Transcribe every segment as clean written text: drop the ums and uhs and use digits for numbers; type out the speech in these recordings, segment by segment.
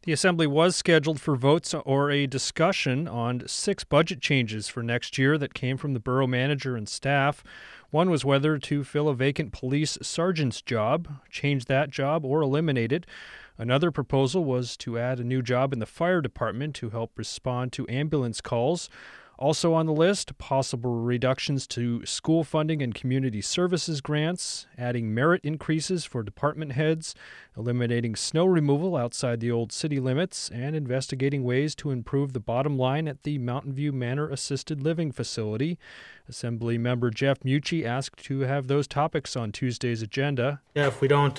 The Assembly was scheduled for votes or a discussion on 6 budget changes for next year that came from the borough manager and staff. One was whether to fill a vacant police sergeant's job, change that job, or eliminate it. Another proposal was to add a new job in the fire department to help respond to ambulance calls. Also on the list, possible reductions to school funding and community services grants, adding merit increases for department heads, eliminating snow removal outside the old city limits, and investigating ways to improve the bottom line at the Mountain View Manor Assisted Living Facility. Assembly member Jeff Mucci asked to have those topics on Tuesday's agenda. Yeah, if we don't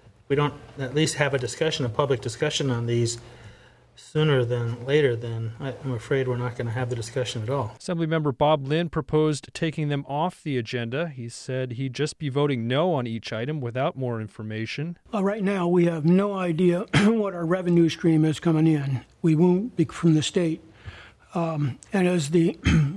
at least have a public discussion on these sooner than later, then I'm afraid we're not going to have the discussion at all. Assemblymember Bob Lynn proposed taking them off the agenda. He said he'd just be voting no on each item without more information. Right now, we have no idea what our revenue stream is coming in. We won't be from the state. And as the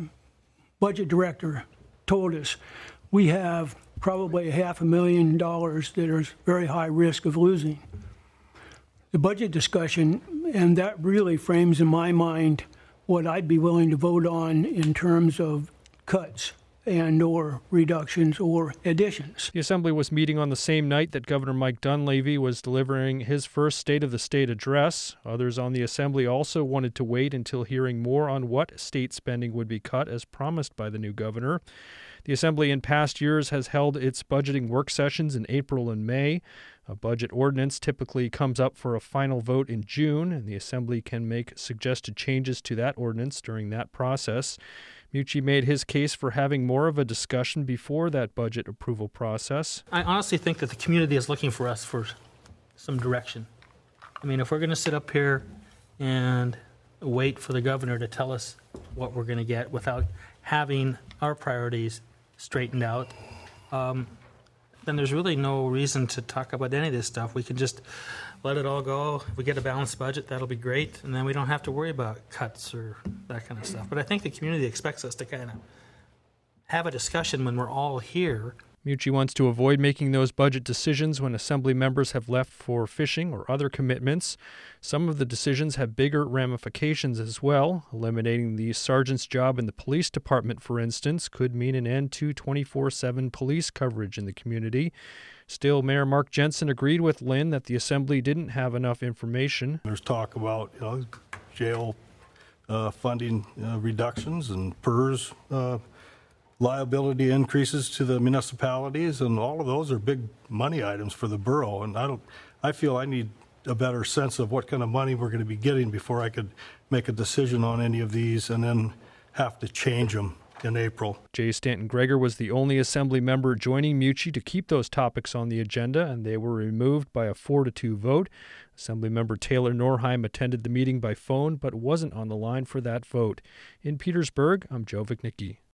budget director told us, we have probably $500,000 that are very high risk of losing. The budget discussion, and that really frames in my mind what I'd be willing to vote on in terms of cuts and or reductions or additions. The Assembly was meeting on the same night that Governor Mike Dunleavy was delivering his first State of the State address. Others on the Assembly also wanted to wait until hearing more on what state spending would be cut as promised by the new governor. The Assembly in past years has held its budgeting work sessions in April and May. A budget ordinance typically comes up for a final vote in June, and the Assembly can make suggested changes to that ordinance during that process. Mucci made his case for having more of a discussion before that budget approval process. I honestly think that the community is looking for us for some direction. I mean, if we're going to sit up here and wait for the governor to tell us what we're going to get without having our priorities straightened out, then there's really no reason to talk about any of this stuff. We can just let it all go. If we get a balanced budget, that'll be great, and then we don't have to worry about cuts or that kind of stuff. But I think the community expects us to kind of have a discussion when we're all here. Mucci wants to avoid making those budget decisions when Assembly members have left for fishing or other commitments. Some of the decisions have bigger ramifications as well. Eliminating the sergeant's job in the police department, for instance, could mean an end to 24/7 police coverage in the community. Still, Mayor Mark Jensen agreed with Lynn that the Assembly didn't have enough information. There's talk about jail funding reductions and PERS liability increases to the municipalities, and all of those are big money items for the borough. And I feel I need a better sense of what kind of money we're going to be getting before I could make a decision on any of these and then have to change them in April. Jay Stanton Greger was the only Assembly member joining Mucci to keep those topics on the agenda, and they were removed by a 4-2 vote. Assemblymember Taylor Norheim attended the meeting by phone but wasn't on the line for that vote. In Petersburg, I'm Joe Vicnicki.